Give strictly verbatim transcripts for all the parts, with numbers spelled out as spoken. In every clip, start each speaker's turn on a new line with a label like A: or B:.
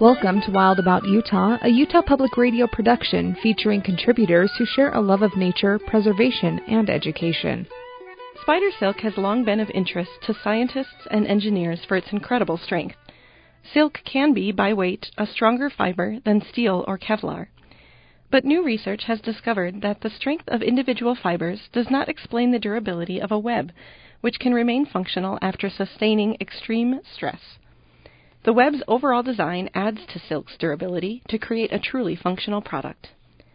A: Welcome to Wild About Utah, a Utah Public Radio production featuring contributors who share a love of nature, preservation, and education.
B: Spider silk has long been of interest to scientists and engineers for its incredible strength. Silk can be, by weight, a stronger fiber than steel or Kevlar. But new research has discovered that the strength of individual fibers does not explain the durability of a web, which can remain functional after sustaining extreme stress. The web's overall design adds to silk's durability to create a truly functional product.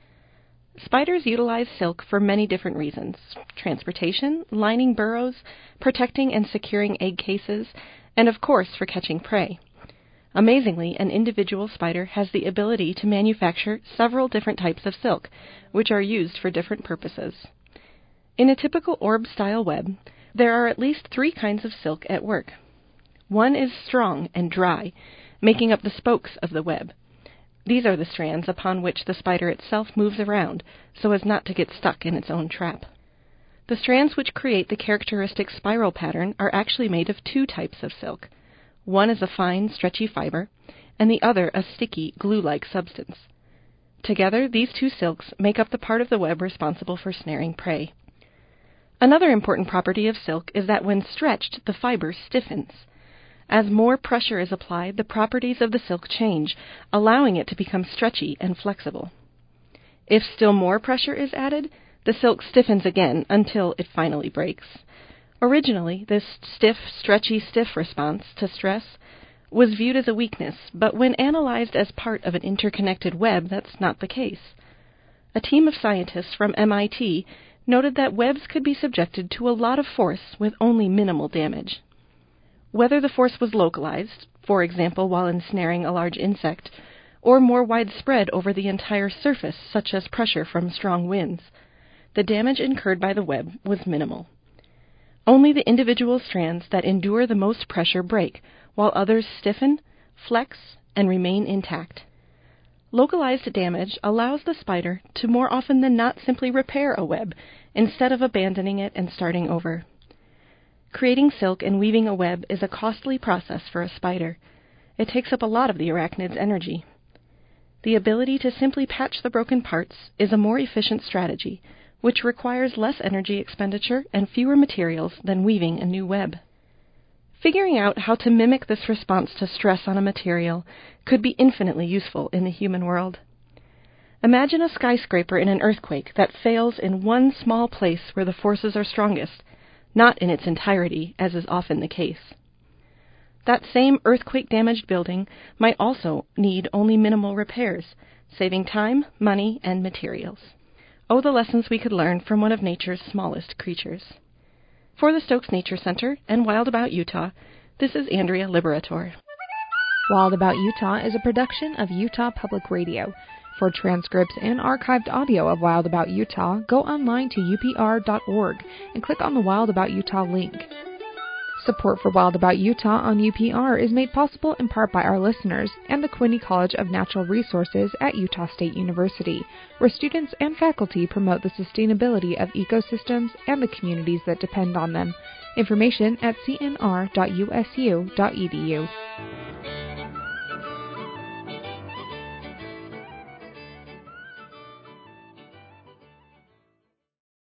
B: Spiders utilize silk for many different reasons: transportation, lining burrows, protecting and securing egg cases, and of course for catching prey. Amazingly, an individual spider has the ability to manufacture several different types of silk, which are used for different purposes. In a typical orb-style web, there are at least three kinds of silk at work. One is strong and dry, making up the spokes of the web. These are the strands upon which the spider itself moves around, so as not to get stuck in its own trap. The strands which create the characteristic spiral pattern are actually made of two types of silk. One is a fine, stretchy fiber, and the other a sticky, glue-like substance. Together, these two silks make up the part of the web responsible for snaring prey. Another important property of silk is that when stretched, the fiber stiffens. As more pressure is applied, the properties of the silk change, allowing it to become stretchy and flexible. If still more pressure is added, the silk stiffens again until it finally breaks. Originally, this stiff, stretchy, stiff response to stress was viewed as a weakness, but when analyzed as part of an interconnected web, that's not the case. A team of scientists from M I T noted that webs could be subjected to a lot of force with only minimal damage. Whether the force was localized, for example while ensnaring a large insect, or more widespread over the entire surface, such as pressure from strong winds, the damage incurred by the web was minimal. Only the individual strands that endure the most pressure break, while others stiffen, flex, and remain intact. Localized damage allows the spider to more often than not simply repair a web, instead of abandoning it and starting over. Creating silk and weaving a web is a costly process for a spider. It takes up a lot of the arachnid's energy. The ability to simply patch the broken parts is a more efficient strategy, which requires less energy expenditure and fewer materials than weaving a new web. Figuring out how to mimic this response to stress on a material could be infinitely useful in the human world. Imagine a skyscraper in an earthquake that fails in one small place where the forces are strongest, not in its entirety, as is often the case. That same earthquake-damaged building might also need only minimal repairs, saving time, money, and materials. Oh, the lessons we could learn from one of nature's smallest creatures. For the Stokes Nature Center and Wild About Utah, this is Andrea Liberator.
A: Wild About Utah is a production of Utah Public Radio. For transcripts and archived audio of Wild About Utah, go online to U P R dot org and click on the Wild About Utah link. Support for Wild About Utah on U P R is made possible in part by our listeners and the Quinney College of Natural Resources at Utah State University, where students and faculty promote the sustainability of ecosystems and the communities that depend on them. Information at c n r dot u s u dot e d u.